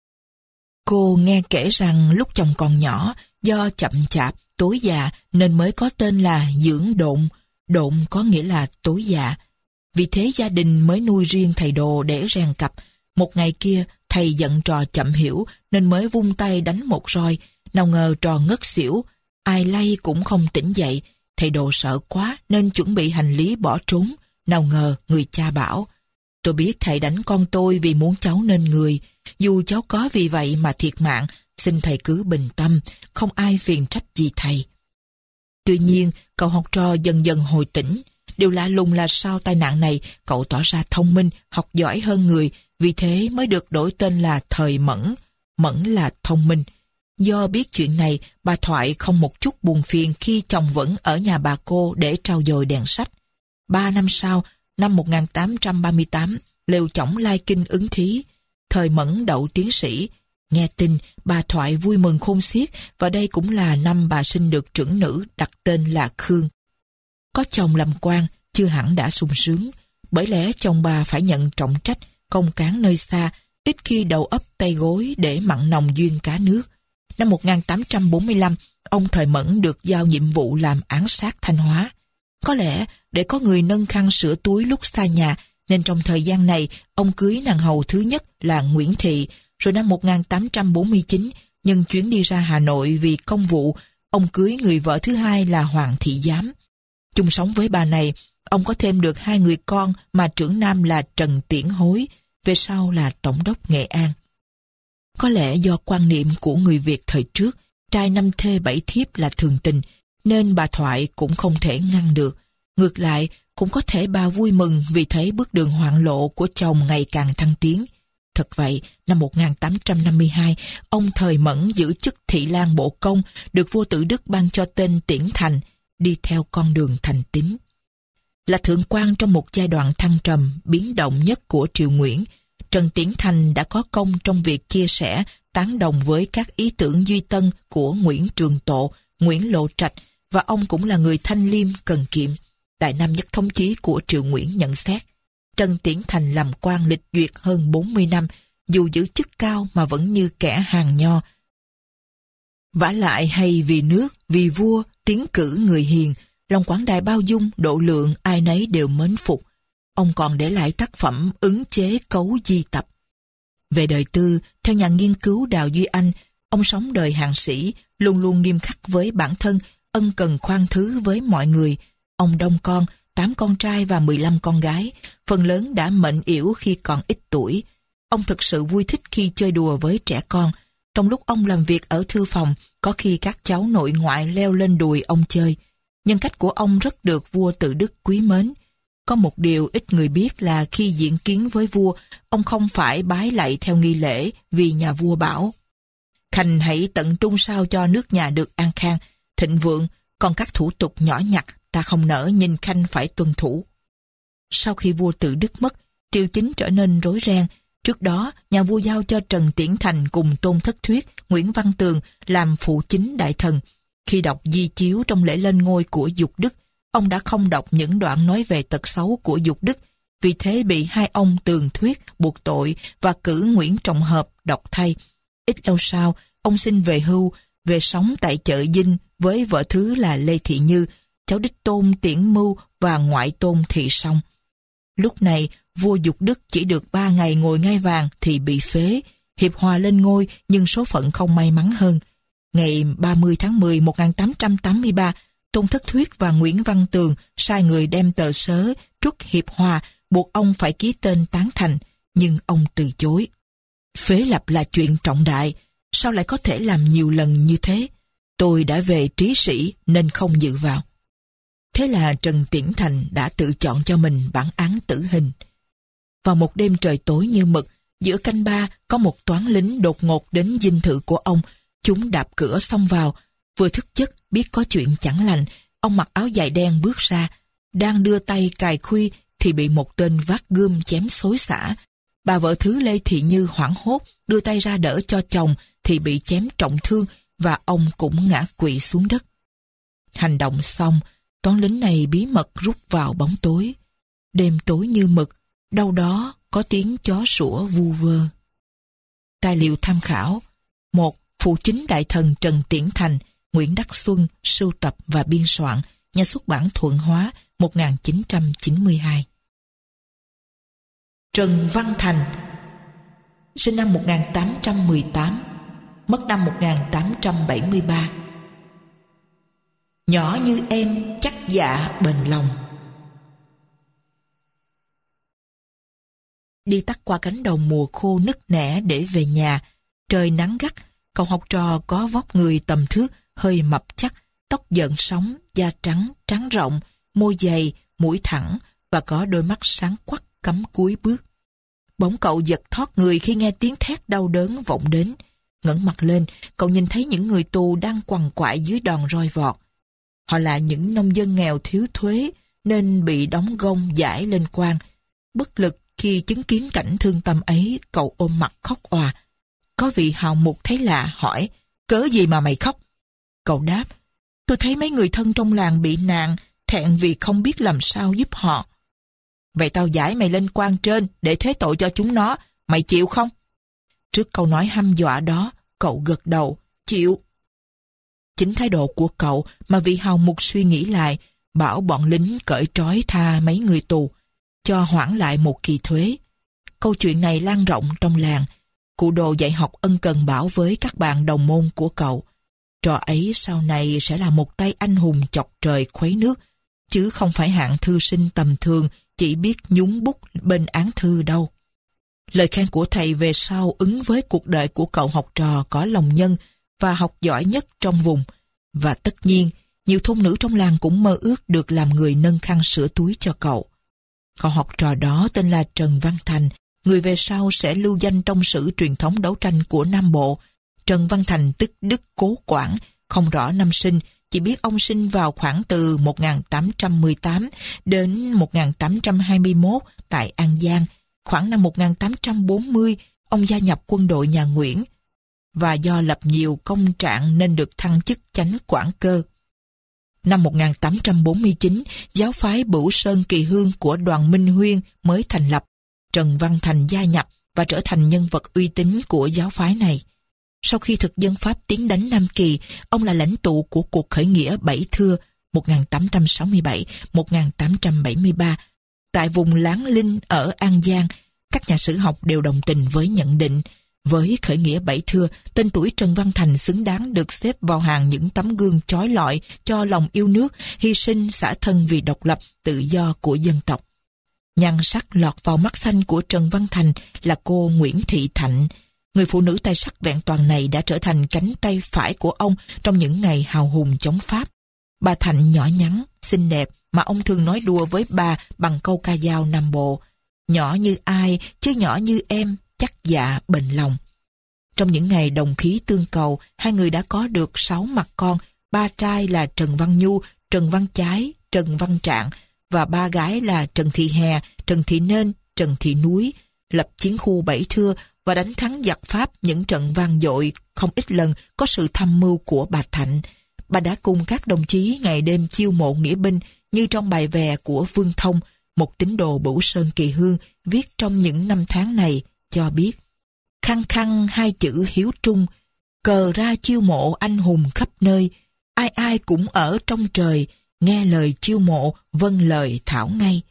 Cô nghe kể rằng lúc chồng còn nhỏ, do chậm chạp, tối già nên mới có tên là Dưỡng Độn. Độn có nghĩa là tối già. Vì thế gia đình mới nuôi riêng thầy đồ để rèn cặp. Một ngày kia, thầy giận trò chậm hiểu nên mới vung tay đánh một roi. Nào ngờ trò ngất xỉu, ai lay cũng không tỉnh dậy. Thầy đồ sợ quá nên chuẩn bị hành lý bỏ trốn. Nào ngờ người cha bảo: "Tôi biết thầy đánh con tôi vì muốn cháu nên người. Dù cháu có vì vậy mà thiệt mạng, xin thầy cứ bình tâm, không ai phiền trách gì thầy." Tuy nhiên, cậu học trò dần dần hồi tỉnh. Điều lạ lùng là sau tai nạn này, cậu tỏ ra thông minh, học giỏi hơn người, vì thế mới được đổi tên là Thời Mẫn. Mẫn là thông minh. Do biết chuyện này, bà Thoại không một chút buồn phiền khi chồng vẫn ở nhà bà cô để trau dồi đèn sách. Ba năm sau, năm một nghìn tám trăm ba mươi tám, Lều Chõng lai kinh ứng thí. Thời Mẫn đậu tiến sĩ. Nghe tin, bà Thoại vui mừng khôn xiết, và đây cũng là năm bà sinh được trưởng nữ đặt tên là Khương. Có chồng làm quan, chưa hẳn đã sung sướng, bởi lẽ chồng bà phải nhận trọng trách, công cán nơi xa, ít khi đầu ấp tay gối để mặn nồng duyên cá nước. Năm một nghìn tám trăm bốn mươi lăm, ông Thời Mẫn được giao nhiệm vụ làm án sát Thanh Hóa. Có lẽ để có người nâng khăn sửa túi lúc xa nhà, nên trong thời gian này, ông cưới nàng hầu thứ nhất là Nguyễn Thị, rồi năm một nghìn tám trăm bốn mươi chín, nhân chuyến đi ra Hà Nội vì công vụ, ông cưới người vợ thứ hai là Hoàng Thị Giám. Chung sống với bà này, ông có thêm được hai người con mà trưởng nam là Trần Tiễn Hối, về sau là Tổng đốc Nghệ An. Có lẽ do quan niệm của người Việt thời trước, trai năm thê bảy thiếp là thường tình, nên bà Thoại cũng không thể ngăn được. Ngược lại, cũng có thể bà vui mừng vì thấy bước đường hoạn lộ của chồng ngày càng thăng tiến. Thật vậy, năm một nghìn tám trăm năm mươi hai, ông Thời Mẫn giữ chức thị lang bộ công, được vua Tự Đức ban cho tên Tiễn Thành, đi theo con đường thành tín. Là thượng quan trong một giai đoạn thăng trầm, biến động nhất của triều Nguyễn, Trần Tiễn Thành đã có công trong việc chia sẻ, tán đồng với các ý tưởng duy tân của Nguyễn Trường Tộ, Nguyễn Lộ Trạch, và ông cũng là người thanh liêm, cần kiệm. Đại Nam Nhất Thống Chí của triều Nguyễn nhận xét, Trần Tiễn Thành làm quan lịch duyệt hơn bốn mươi năm, dù giữ chức cao mà vẫn như kẻ hàng nho. Vả lại hay vì nước, vì vua, tiến cử người hiền, lòng quảng đại bao dung, độ lượng ai nấy đều mến phục. Ông còn để lại tác phẩm ứng chế cấu di tập. Về đời tư, theo nhà nghiên cứu Đào Duy Anh, Ông sống đời hạng sĩ, luôn luôn nghiêm khắc với bản thân, ân cần khoan thứ với mọi người. Ông đông con, tám con trai và mười lăm con gái, phần lớn đã mệnh yểu khi còn ít tuổi. Ông thực sự vui thích khi chơi đùa với trẻ con. Trong lúc ông làm việc ở thư phòng, có khi các cháu nội ngoại leo lên đùi ông chơi. Nhân cách của ông rất được vua Tự Đức quý mến. Có một điều ít người biết là khi diện kiến với vua, ông không phải bái lạy theo nghi lễ vì nhà vua bảo: Khanh hãy tận trung sao cho nước nhà được an khang, thịnh vượng, còn các thủ tục nhỏ nhặt ta không nỡ nhìn Khanh phải tuân thủ. Sau khi vua Tự Đức mất, triều chính trở nên rối ren. Trước đó, nhà vua giao cho Trần Tiễn Thành cùng Tôn Thất Thuyết, Nguyễn Văn Tường làm phụ chính đại thần. Khi đọc di chiếu trong lễ lên ngôi của Dục Đức, ông đã không đọc những đoạn nói về tật xấu của Dục Đức, vì thế bị hai ông Tường Thuyết buộc tội và cử Nguyễn Trọng Hợp đọc thay. Ít lâu sau, ông xin về hưu, về sống tại chợ Dinh với vợ thứ là Lê Thị Như, cháu đích tôn Tiễn Mưu và ngoại tôn Thị Song. Lúc này, vua Dục Đức chỉ được ba ngày ngồi ngai vàng thì bị phế. Hiệp Hòa lên ngôi nhưng số phận không may mắn hơn. Ngày ba mươi tháng mười một nghìn tám trăm tám mươi ba, Tôn Thất Thuyết và Nguyễn Văn Tường sai người đem tờ sớ trút Hiệp Hòa, buộc ông phải ký tên tán thành, nhưng ông từ chối. Phế lập là chuyện trọng đại, sao lại có thể làm nhiều lần như thế? Tôi đã về trí sĩ nên không dự vào. Thế là Trần Tiễn Thành đã tự chọn cho mình bản án tử hình. Vào một đêm trời tối như mực, giữa canh ba có một toán lính đột ngột đến dinh thự của ông. Chúng đạp cửa xông vào. Vừa thức giấc biết có chuyện chẳng lành, ông mặc áo dài đen bước ra. Đang đưa tay cài khuy thì bị một tên vác gươm chém xối xả. Bà vợ thứ Lê Thị Như hoảng hốt đưa tay ra đỡ cho chồng thì bị chém trọng thương và ông cũng ngã quỵ xuống đất. Hành động xong, toán lính này bí mật rút vào bóng tối. Đêm tối như mực, đâu đó có tiếng chó sủa vu vơ. Tài liệu tham khảo: một. Phụ chính đại thần Trần Tiễn Thành, Nguyễn Đắc Xuân, sưu tập và biên soạn, nhà xuất bản Thuận Hóa, một nghìn chín trăm chín mươi hai. Trần Văn Thành, sinh năm một nghìn tám trăm mười tám, mất năm một nghìn tám trăm bảy mươi ba. Nhỏ như em chắc dạ bền lòng. Đi tắt qua cánh đồng mùa khô nứt nẻ để về nhà. Trời nắng gắt, cậu học trò có vóc người tầm thước, hơi mập chắc, tóc gợn sóng, da trắng, trán rộng, môi dày, mũi thẳng và có đôi mắt sáng quắc cắm cúi bước. Bỗng cậu giật thót người khi nghe tiếng thét đau đớn vọng đến. Ngẩng mặt lên, cậu nhìn thấy những người tù đang quằn quại dưới đòn roi vọt. Họ là những nông dân nghèo thiếu thuế nên bị đóng gông giải lên quan. Bất lực khi chứng kiến cảnh thương tâm ấy, cậu ôm mặt khóc òa. Có vị hào mục thấy lạ hỏi: Cớ gì mà mày khóc? Cậu đáp: Tôi thấy mấy người thân trong làng bị nạn, thẹn vì không biết làm sao giúp họ. Vậy tao giải mày lên quan trên để thế tội cho chúng nó, mày chịu không? Trước câu nói hăm dọa đó, cậu gật đầu: Chịu. Chính thái độ của cậu mà vị hào mục suy nghĩ lại, bảo bọn lính cởi trói tha mấy người tù, cho hoãn lại một kỳ thuế. Câu chuyện này lan rộng trong làng. Cụ đồ dạy học ân cần bảo với các bạn đồng môn của cậu: Trò ấy sau này sẽ là một tay anh hùng chọc trời khuấy nước, chứ không phải hạng thư sinh tầm thường chỉ biết nhúng bút bên án thư đâu. Lời khen của thầy về sau ứng với cuộc đời của cậu học trò có lòng nhân và học giỏi nhất trong vùng. Và tất nhiên, nhiều thôn nữ trong làng cũng mơ ước được làm người nâng khăn sửa túi cho cậu. Cậu học trò đó tên là Trần Văn Thành, người về sau sẽ lưu danh trong sử truyền thống đấu tranh của Nam Bộ. Trần Văn Thành tức Đức Cố Quảng, không rõ năm sinh, chỉ biết ông sinh vào khoảng từ một nghìn tám trăm mười tám đến một nghìn tám trăm hai mươi mốt tại An Giang. Khoảng năm một nghìn tám trăm bốn mươi, ông gia nhập quân đội nhà Nguyễn và do lập nhiều công trạng nên được thăng chức chánh quản cơ. Năm một nghìn tám trăm bốn mươi chín, giáo phái Bửu Sơn Kỳ Hương của Đoàn Minh Huyên mới thành lập. Trần Văn Thành gia nhập và trở thành nhân vật uy tín của giáo phái này. Sau khi thực dân Pháp tiến đánh Nam Kỳ, ông là lãnh tụ của cuộc khởi nghĩa Bảy Thưa một nghìn tám trăm sáu mươi bảy đến một nghìn tám trăm bảy mươi ba. Tại vùng Láng Linh ở An Giang, các nhà sử học đều đồng tình với nhận định Với khởi nghĩa Bảy Thưa, tên tuổi Trần Văn Thành xứng đáng được xếp vào hàng những tấm gương chói lọi cho lòng yêu nước, hy sinh xả thân vì độc lập, tự do của dân tộc. Nhan sắc lọt vào mắt xanh của Trần Văn Thành là cô Nguyễn Thị Thạnh. Người phụ nữ tài sắc vẹn toàn này đã trở thành cánh tay phải của ông trong những ngày hào hùng chống Pháp. Bà Thạnh nhỏ nhắn, xinh đẹp mà ông thường nói đùa với bà bằng câu ca dao Nam Bộ. Nhỏ như ai, chứ nhỏ như em, chắc dạ bền lòng. Trong những ngày đồng khí tương cầu, hai người đã có được sáu mặt con, ba trai là Trần Văn Nhu, Trần Văn Chái, Trần Văn Trạng, và ba gái là Trần Thị Hè, Trần Thị Nên, Trần Thị Núi, lập chiến khu Bảy Thưa và đánh thắng giặc Pháp những trận vang dội không ít lần có sự tham mưu của bà Thạnh. Bà đã cùng các đồng chí ngày đêm chiêu mộ nghĩa binh như trong bài vè của Vương Thông, một tín đồ Bửu Sơn Kỳ Hương viết trong những năm tháng này, cho biết: khăng khăng hai chữ hiếu trung, cờ ra chiêu mộ anh hùng khắp nơi, ai ai cũng ở trong trời, nghe lời chiêu mộ, vâng lời thảo ngay.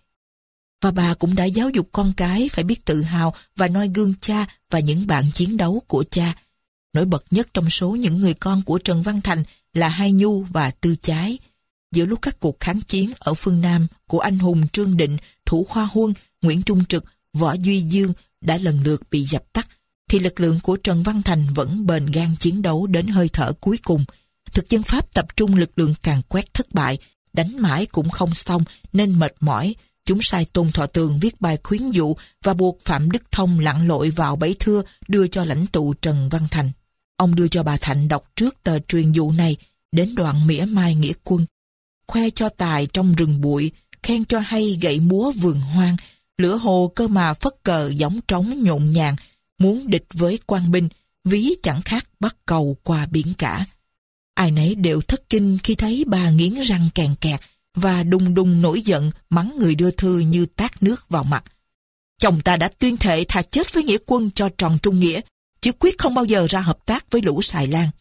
Và bà cũng đã giáo dục con cái phải biết tự hào và noi gương cha và những bạn chiến đấu của cha. Nổi bật nhất trong số những người con của Trần Văn Thành là Hai Nhu và Tư Chái. Giữa lúc các cuộc kháng chiến ở phương Nam của anh hùng Trương Định, Thủ Khoa Huân, Nguyễn Trung Trực, Võ Duy Dương đã lần lượt bị dập tắt, thì lực lượng của Trần Văn Thành vẫn bền gan chiến đấu đến hơi thở cuối cùng. Thực dân Pháp tập trung lực lượng càn quét thất bại, đánh mãi cũng không xong nên mệt mỏi. Chúng sai Tôn Thọ Tường viết bài khuyến dụ và buộc Phạm Đức Thông lặn lội vào Bảy Thưa đưa cho lãnh tụ Trần Văn Thành. Ông đưa cho bà Thạnh đọc trước tờ truyền dụ này đến đoạn mỉa mai nghĩa quân: khoe cho tài trong rừng bụi, khen cho hay gậy múa vườn hoang, lửa hồ cơ mà phất cờ gióng trống nhộn nhàng, muốn địch với quan binh, ví chẳng khác bắt cầu qua biển cả. Ai nấy đều thất kinh khi thấy bà nghiến răng kèn kẹt và đùng đùng nổi giận mắng người đưa thư như tát nước vào mặt. Chồng ta đã tuyên thệ thà chết với nghĩa quân cho tròn trung nghĩa, chứ quyết không bao giờ ra hợp tác với lũ xài lan.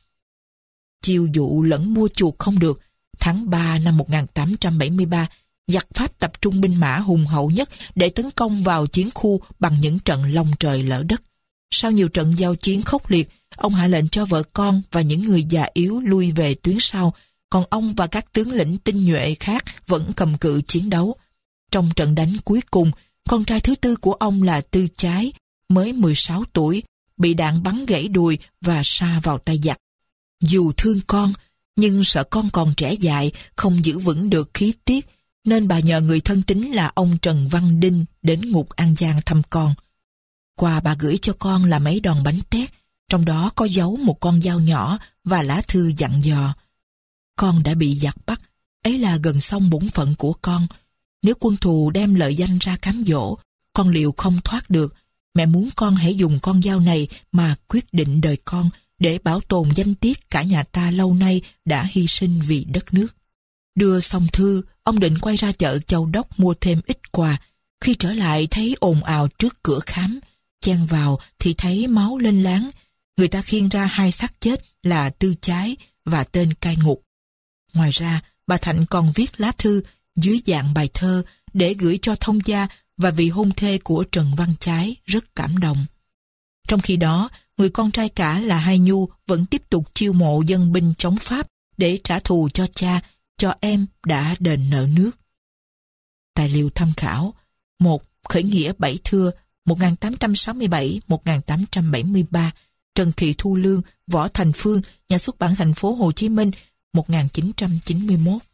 Chiêu dụ lẫn mua chuộc không được. Tháng ba năm một nghìn tám trăm bảy mươi ba, giặc Pháp tập trung binh mã hùng hậu nhất để tấn công vào chiến khu bằng những trận long trời lỡ đất. Sau nhiều trận giao chiến khốc liệt, ông hạ lệnh cho vợ con và những người già yếu lui về tuyến sau, còn ông và các tướng lĩnh tinh nhuệ khác vẫn cầm cự chiến đấu. Trong trận đánh cuối cùng, con trai thứ tư của ông là Tư Chái, mới mười sáu tuổi, bị đạn bắn gãy đùi và sa vào tay giặc. Dù thương con, nhưng sợ con còn trẻ dại, không giữ vững được khí tiết, nên bà nhờ người thân tín là ông Trần Văn Đinh đến ngục An Giang thăm con. Quà bà gửi cho con là mấy đòn bánh tét, trong đó có giấu một con dao nhỏ và lá thư dặn dò: con đã bị giặc bắt, ấy là gần xong bổn phận của con. Nếu quân thù đem lợi danh ra cám dỗ, con liệu không thoát được. Mẹ muốn con hãy dùng con dao này mà quyết định đời con, để bảo tồn danh tiết cả nhà ta lâu nay đã hy sinh vì đất nước. Đưa xong thư, ông định quay ra chợ Châu Đốc mua thêm ít quà. Khi trở lại thấy ồn ào trước cửa khám, chen vào thì thấy máu lênh láng. Người ta khiêng ra hai xác chết là Tư Chái và tên cai ngục. Ngoài ra, bà Thạnh còn viết lá thư dưới dạng bài thơ để gửi cho thông gia và vị hôn thê của Trần Văn Chái, rất cảm động. Trong khi đó, người con trai cả là Hai Nhu vẫn tiếp tục chiêu mộ dân binh chống Pháp để trả thù cho cha, cho em đã đền nợ nước. Tài liệu tham khảo: một. Khởi nghĩa Bảy Thưa một nghìn tám trăm sáu mươi bảy đến một nghìn tám trăm bảy mươi ba, Trần Thị Thu Lương, Võ Thành Phương, Nhà xuất bản Thành phố Hồ Chí Minh, một nghìn chín trăm chín mươi mốt.